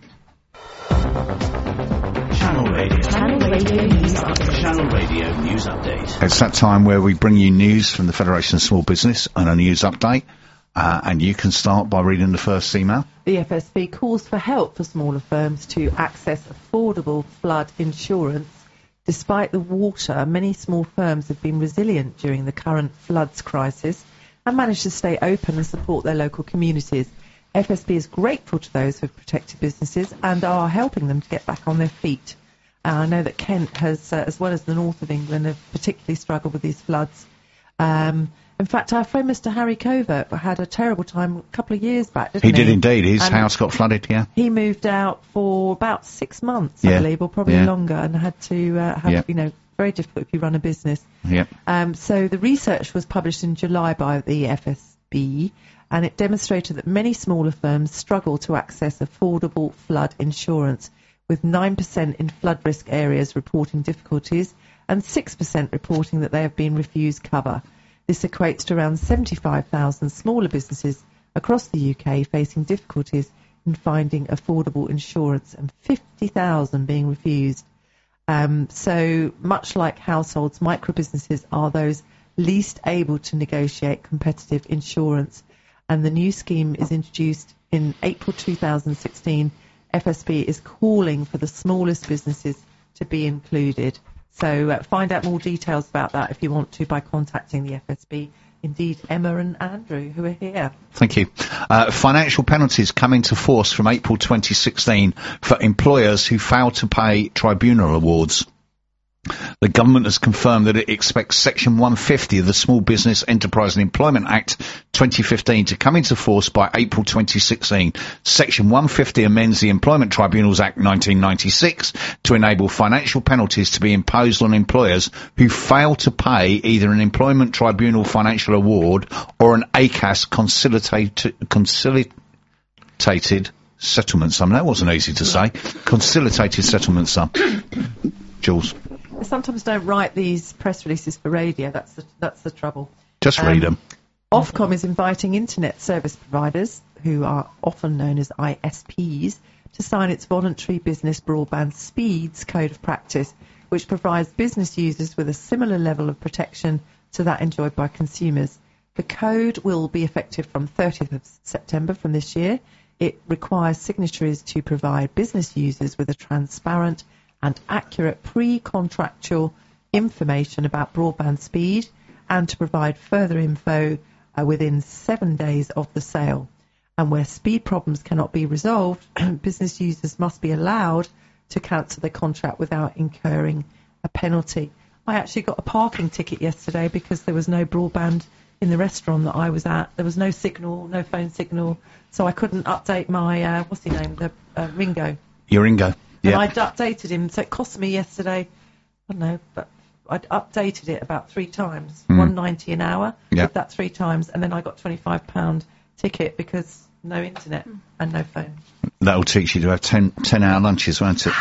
Channel Radio News Update. Channel Radio News Update. It's that time where we bring you news from the Federation of Small Business and a news update. And you can start by reading the first email. The FSB calls for help for smaller firms to access affordable flood insurance. Despite the water, many small firms have been resilient during the current floods crisis and managed to stay open and support their local communities. FSB is grateful to those who have protected businesses and are helping them to get back on their feet. I know that Kent has, as well as the north of England, have particularly struggled with these floods. In fact, our friend Mr. Harry Covert had a terrible time a couple of years back, didn't he? He did indeed. His house got flooded, yeah. He moved out for about 6 months, I believe, or probably longer, and had to have, very difficult if you run a business. Yeah. So the research was published in July by the FSB, and it demonstrated that many smaller firms struggle to access affordable flood insurance, with 9% in flood risk areas reporting difficulties and 6% reporting that they have been refused cover. This equates to around 75,000 smaller businesses across the UK facing difficulties in finding affordable insurance and 50,000 being refused. So much like households, micro-businesses are those least able to negotiate competitive insurance. And the new scheme is introduced in April 2016. FSB is calling for the smallest businesses to be included. So find out more details about that if you want to by contacting the FSB. Indeed, Emma and Andrew, who are here. Thank you. Financial penalties come into force from April 2016 for employers who fail to pay tribunal awards. The government has confirmed that it expects Section 150 of the Small Business Enterprise and Employment Act 2015 to come into force by April 2016. Section 150 amends the Employment Tribunals Act 1996 to enable financial penalties to be imposed on employers who fail to pay either an Employment Tribunal financial award or an ACAS conciliated settlement sum. That wasn't easy to say. Conciliated settlement sum. Jules. I sometimes don't write these press releases for radio. That's the trouble. Just read them. Ofcom is inviting internet service providers, who are often known as ISPs, to sign its voluntary business broadband speeds code of practice, which provides business users with a similar level of protection to that enjoyed by consumers. The code will be effective from 30th of September from this year. It requires signatories to provide business users with a transparent and accurate pre-contractual information about broadband speed, and to provide further info within 7 days of the sale. And where speed problems cannot be resolved, business users must be allowed to cancel their contract without incurring a penalty. I actually got a parking ticket yesterday because there was no broadband in the restaurant that I was at. There was no signal, no phone signal, so I couldn't update my, Ringo. Your Ringo. And I'd updated him, so it cost me yesterday, I don't know, but I'd updated it about 3 times, $1.90 an hour, did that 3 times, and then I got £25 ticket because no internet and no phone. That'll teach you to have 10-hour lunches, won't it?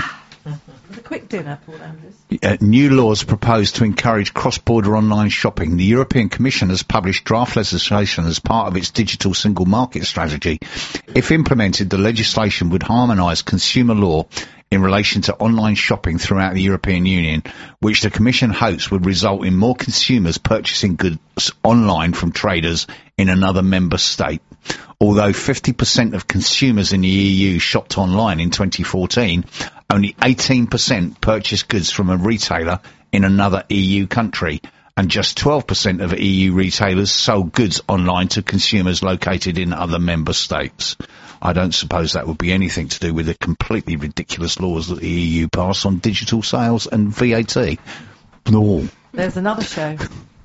With a quick dinner, Paul Andrews. New laws proposed to encourage cross-border online shopping. The European Commission has published draft legislation as part of its digital single market strategy. If implemented, the legislation would harmonise consumer law in relation to online shopping throughout the European Union, which the Commission hopes would result in more consumers purchasing goods online from traders in another member state. Although 50% of consumers in the EU shopped online in 2014, only 18% purchased goods from a retailer in another EU country, and just 12% of EU retailers sold goods online to consumers located in other member states. I don't suppose that would be anything to do with the completely ridiculous laws that the EU pass on digital sales and VAT. No. There's another show.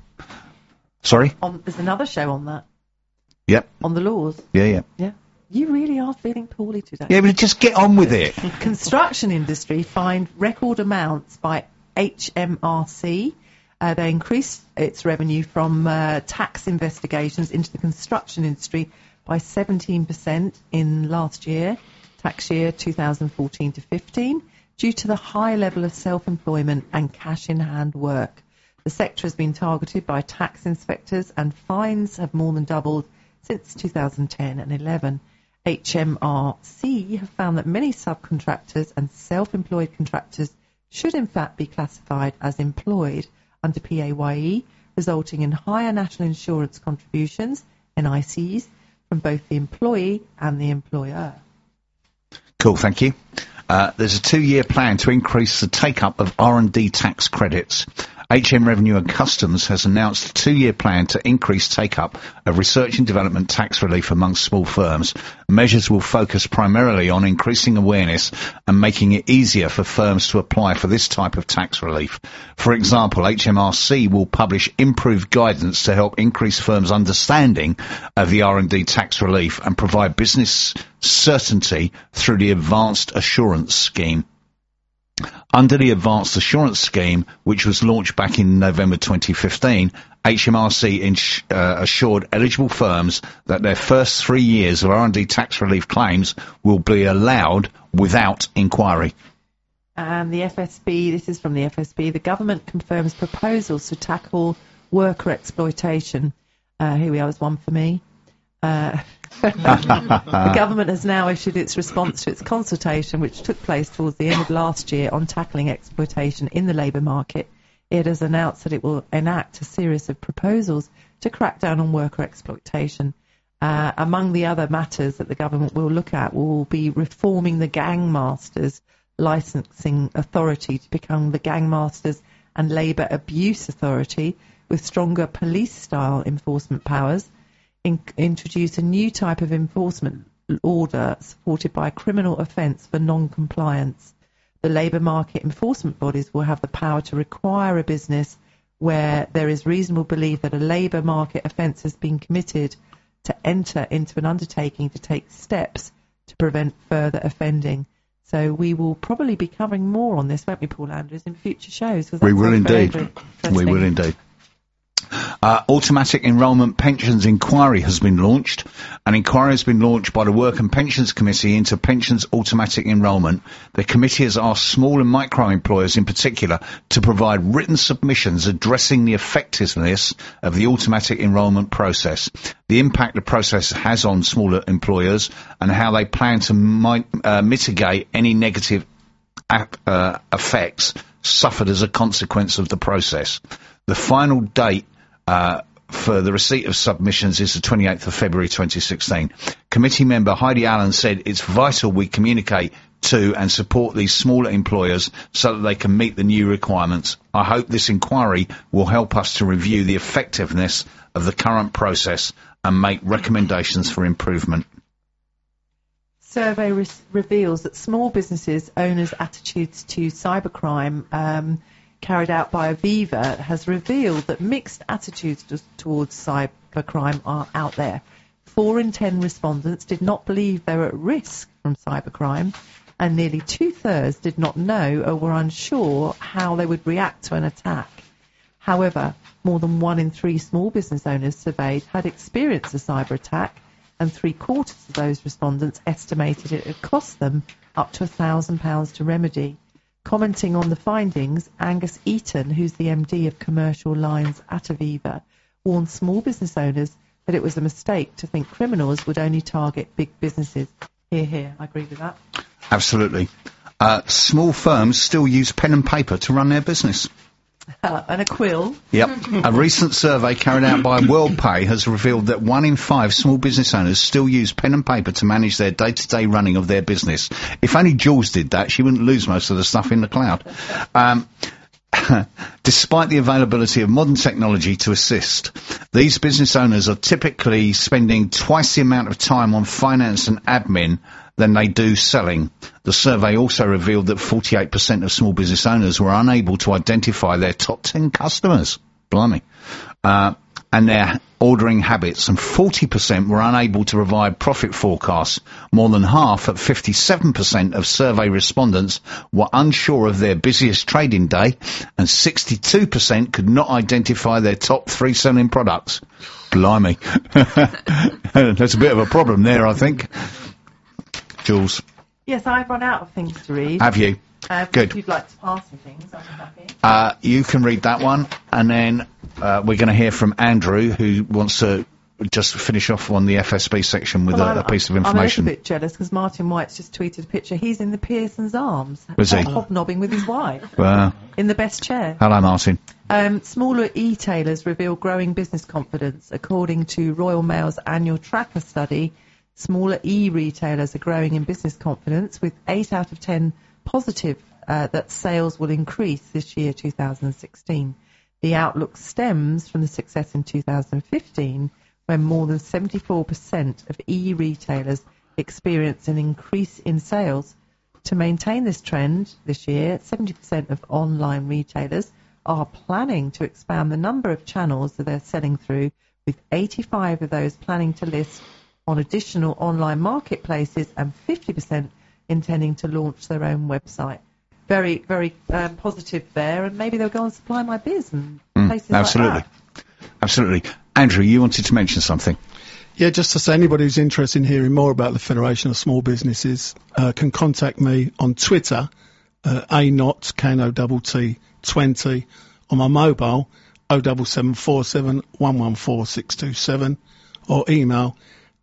Sorry? There's another show on that. Yep. On the laws. Yeah. Yeah. You really are feeling poorly today. Yeah, but just get on with it. Construction industry fined record amounts by HMRC. They increased its revenue from tax investigations into the construction industry by 17% in last year, tax year 2014 to 15, due to the high level of self-employment and cash-in-hand work. The sector has been targeted by tax inspectors, and fines have more than doubled since 2010 and 11. HMRC have found that many subcontractors and self-employed contractors should in fact be classified as employed under PAYE, resulting in higher national insurance contributions, NICs, from both the employee and the employer. Cool, thank you. There's a 2-year plan to increase the take-up of R&D tax credits. HM Revenue and Customs has announced a 2-year plan to increase take-up of research and development tax relief among small firms. Measures will focus primarily on increasing awareness and making it easier for firms to apply for this type of tax relief. For example, HMRC will publish improved guidance to help increase firms' understanding of the R&D tax relief and provide business certainty through the Advanced Assurance Scheme. Under the Advanced Assurance Scheme, which was launched back in November 2015, HMRC assured eligible firms that their first 3 years of R&D tax relief claims will be allowed without inquiry. And the FSB, this is from the FSB, the government confirms proposals to tackle worker exploitation. Here we are, there's one for me. The government has now issued its response to its consultation, which took place towards the end of last year, on tackling exploitation in the labour market. It has announced that it will enact a series of proposals to crack down on worker exploitation. Among the other matters that the government will look at will be reforming the Gangmasters Licensing Authority to become the Gangmasters and Labour Abuse Authority, with stronger police-style enforcement powers. Introduce a new type of enforcement order supported by a criminal offence for non-compliance. The labour market enforcement bodies will have the power to require a business where there is reasonable belief that a labour market offence has been committed to enter into an undertaking to take steps to prevent further offending. So we will probably be covering more on this, won't we, Paul Andrews, in future shows? We will indeed. We will indeed. Automatic Enrolment Pensions Inquiry has been launched. An inquiry has been launched by the Work and Pensions Committee into pensions automatic enrolment. The committee has asked small and micro employers in particular to provide written submissions addressing the effectiveness of the automatic enrolment process, the impact the process has on smaller employers, and how they plan to mitigate any negative effects suffered as a consequence of the process. The final date for the receipt of submissions is the 28th of February 2016. Committee member Heidi Allen said it's vital we communicate to and support these smaller employers so that they can meet the new requirements. I hope this inquiry will help us to review the effectiveness of the current process and make recommendations for improvement. Survey reveals that small businesses owners' attitudes to cybercrime carried out by Aviva has revealed that mixed attitudes towards cybercrime are out there. 4 in 10 respondents did not believe they were at risk from cybercrime, and nearly 2/3 did not know or were unsure how they would react to an attack. However, more than 1 in 3 small business owners surveyed had experienced a cyber attack, and 3/4 of those respondents estimated it would cost them up to £1,000 to remedy. Commenting on the findings, Angus Eaton, who's the MD of Commercial Lines at Aviva, warned small business owners that it was a mistake to think criminals would only target big businesses. Here, I agree with that. Absolutely. Small firms still use pen and paper to run their business. And a quill. Yep. A recent survey carried out by WorldPay has revealed that 1 in 5 small business owners still use pen and paper to manage their day-to-day running of their business. If only Jules did that, she wouldn't lose most of the stuff in the cloud. Despite the availability of modern technology to assist, these business owners are typically spending twice the amount of time on finance and admin than they do selling. The survey also revealed that 48% of small business owners were unable to identify their top 10 customers. Blimey. And their ordering habits, and 40% were unable to provide profit forecasts. More than half, at 57% of survey respondents, were unsure of their busiest trading day, and 62% could not identify their top 3 selling products. Blimey. That's a bit of a problem there, I think. Jules. Yes, I've run out of things to read. Have you? Good. If you'd like to pass me things, I'll be happy. You can read that one, and then we're going to hear from Andrew, who wants to just finish off on the FSB section with a piece of information. I'm a little bit jealous because Martin White's just tweeted a picture. He's in the Pearson's arms. Was he? Hobnobbing with his wife. In the best chair. Hello, Martin. Smaller e-tailers reveal growing business confidence. According to Royal Mail's annual tracker study, smaller e-retailers are growing in business confidence, with 8 out of 10 positive that sales will increase this year, 2016. The outlook stems from the success in 2015, when more than 74% of e-retailers experienced an increase in sales. To maintain this trend this year, 70% of online retailers are planning to expand the number of channels that they're selling through, with 85 of those planning to list on additional online marketplaces and 50% intending to launch their own website. Very, very positive there, and maybe they'll go and supply my biz and places absolutely. like that. Absolutely. Andrew, you wanted to mention something. Yeah, just to say, anybody who's interested in hearing more about the Federation of Small Businesses can contact me on Twitter, ANOT, KNOTT 20, on my mobile, 07747 114 627, or email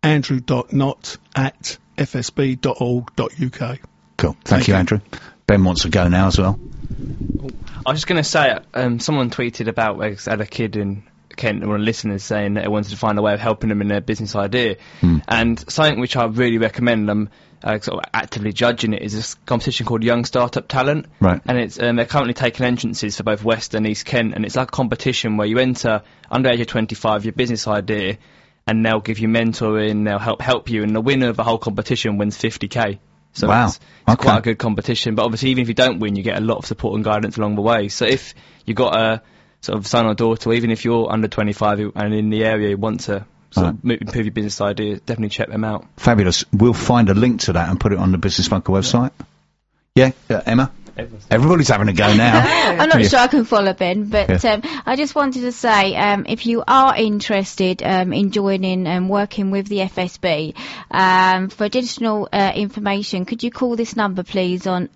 andrew.knott@fsb.org.uk. Cool. Thank you, Andrew. Ben wants to go now as well. I was just going to say, someone tweeted about where they had a kid in Kent, one of the listeners, saying that they wanted to find a way of helping them in their business idea. And something which I really recommend, I'm sort of actively judging it, is this competition called Young Startup Talent. Right. And it's they're currently taking entrances for both West and East Kent, and it's like a competition where you enter under age of 25 your business idea, and they'll give you mentoring, they'll help you, and the winner of the whole competition wins 50k. So wow. It's quite a good competition, but obviously even if you don't win, you get a lot of support and guidance along the way. So if you've got a sort of son or daughter, or even if you're under 25 and in the area you want to sort of improve your business idea, definitely check them out. Fabulous. We'll find a link to that and put it on the Business Bunker website. Yeah, Emma? Everybody's having a go now. I'm not sure I can follow Ben, but I just wanted to say, if you are interested in joining and working with the FSB, for additional information, could you call this number, please, on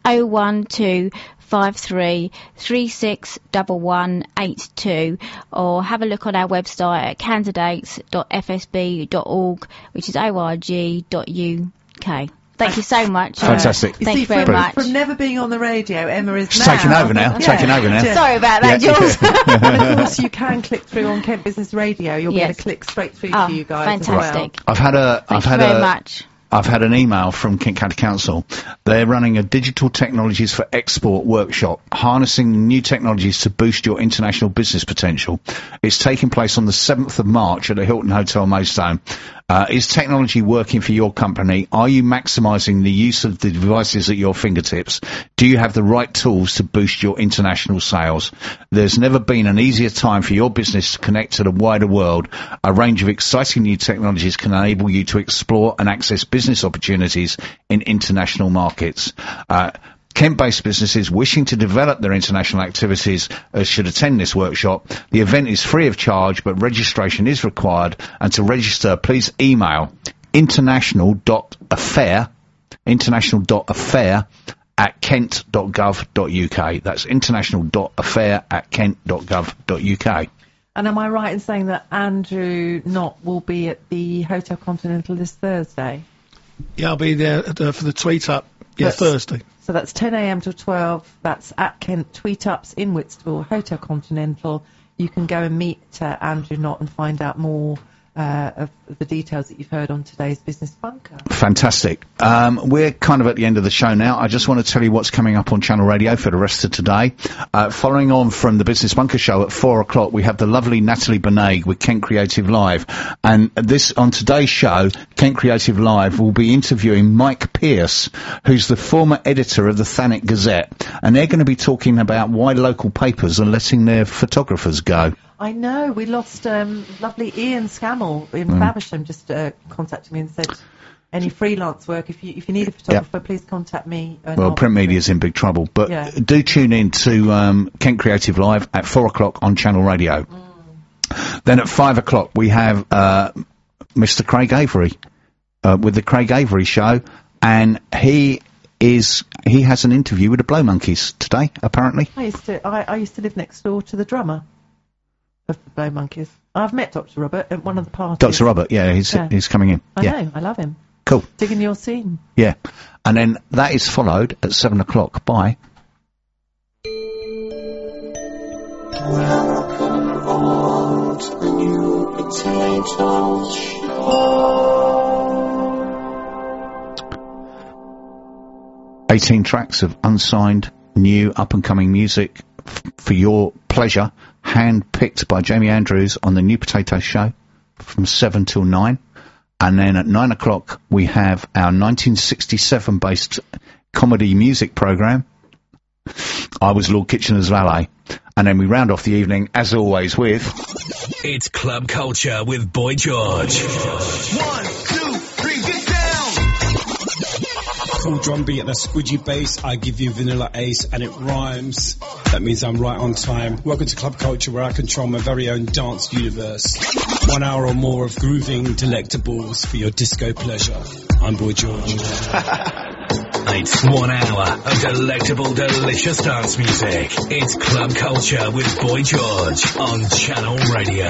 01253 361182, or have a look on our website at candidates.fsb.org, which is org.uk. Thank you so much. Fantastic. Thank you very much. From never being on the radio, Emma is She's taking over now. Taking over now. Sorry about that, Jules. And of course, you can click through on Kent Business Radio. You'll be able to click straight through to you guys. Fantastic. As well. I've had an email from Kent County Council. They're running a digital technologies for export workshop, harnessing new technologies to boost your international business potential. It's taking place on the 7th of March at the Hilton Hotel Maidstone. Is technology working for your company? Are you maximising the use of the devices at your fingertips? Do you have the right tools to boost your international sales? There's never been an easier time for your business to connect to the wider world. A range of exciting new technologies can enable you to explore and access business opportunities in international markets. Kent-based businesses wishing to develop their international activities should attend this workshop. The event is free of charge, but registration is required. And to register, please email international.affair international.affair@kent.gov.uk. That's international.affair@kent.gov.uk. And am I right in saying that Andrew Knott will be at the Hotel Continental this Thursday? Yeah, I'll be there for the tweet up. Yeah, Thursday. So that's 10 a.m. till 12. That's at Kent Tweet Ups in Whitstable, Hotel Continental. You can go and meet Andrew Knott and find out more of the details that you've heard on today's Business Bunker. Fantastic. We're kind of at the end of the show now. I just want to tell you what's coming up on Channel Radio for the rest of today. Following on from the Business Bunker show at 4 o'clock, we have the lovely Natalie Benague with Kent Creative Live. And on today's show, Kent Creative Live will be interviewing Mike Pierce, who's the former editor of the Thanet Gazette. And they're going to be talking about why local papers are letting their photographers go. I know, we lost lovely Ian Scammell in Faversham just contacted me and said, any freelance work, if you need a photographer, please contact me. Well, print media's in big trouble, but do tune in to Kent Creative Live at 4 o'clock on Channel Radio. Then at 5 o'clock we have Mr. Craig Avery with the Craig Avery Show, and he has an interview with the Blow Monkeys today, apparently. I used to live next door to the drummer of the Blow Monkeys. I've met Dr. Robert at one of the parties. Dr. Robert, he's coming in. I know, I love him. Cool. Digging your scene. Yeah. And then that is followed at 7 o'clock by... Welcome on to the New Potato Show. 18 tracks of unsigned, new, up-and-coming music for your pleasure, hand-picked by Jamie Andrews on the New Potato Show from 7 till 9. And then at 9 o'clock, we have our 1967-based comedy music programme. I was Lord Kitchener's valet. And then we round off the evening, as always, with... It's Club Culture with Boy George. 1, 2, 3, get down! Cool drum beat and a squidgy bass. I give you vanilla ace and it rhymes. That means I'm right on time. Welcome to Club Culture, where I control my very own dance universe. 1 hour or more of grooving delectables for your disco pleasure. I'm Boy George. It's 1 hour of delectable, delicious dance music. It's Club Culture with Boy George on Channel Radio.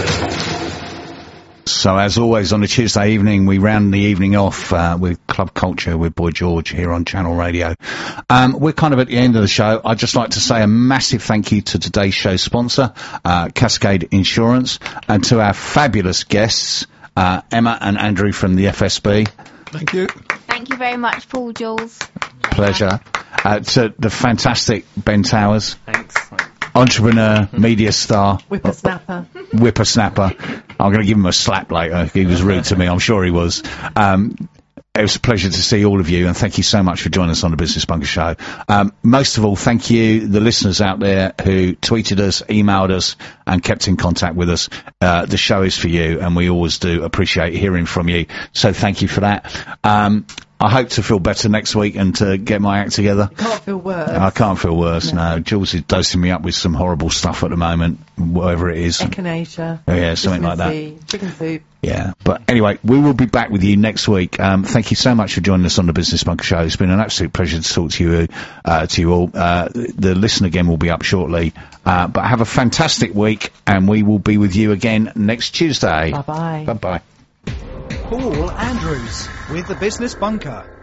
So, as always, on a Tuesday evening, we round the evening off with Club Culture with Boy George here on Channel Radio. We're kind of at the end of the show. I'd just like to say a massive thank you to today's show sponsor, Cascade Insurance, and to our fabulous guests, Emma and Andrew from the FSB. Thank you. Thank you very much, Paul Jules. Pleasure. To the fantastic Ben Towers. Thanks. Entrepreneur, media star. Whippersnapper. I'm going to give him a slap later. He was rude to me. I'm sure he was. It was a pleasure to see all of you, and thank you so much for joining us on the Business Bunker Show. Most of all, thank you, the listeners out there who tweeted us, emailed us, and kept in contact with us. The show is for you, and we always do appreciate hearing from you. So thank you for that. I hope to feel better next week and to get my act together. You can't feel worse. I can't feel worse, no. Jules is dosing me up with some horrible stuff at the moment, whatever it is. Echinacea. Yeah, something like that. Chicken soup. Yeah, but anyway, we will be back with you next week. Thank you so much for joining us on the Business Bunker Show. It's been an absolute pleasure to talk to you all. The listen again will be up shortly. But have a fantastic week, and we will be with you again next Tuesday. Bye-bye. Bye-bye. Paul Andrews with the Business Bunker.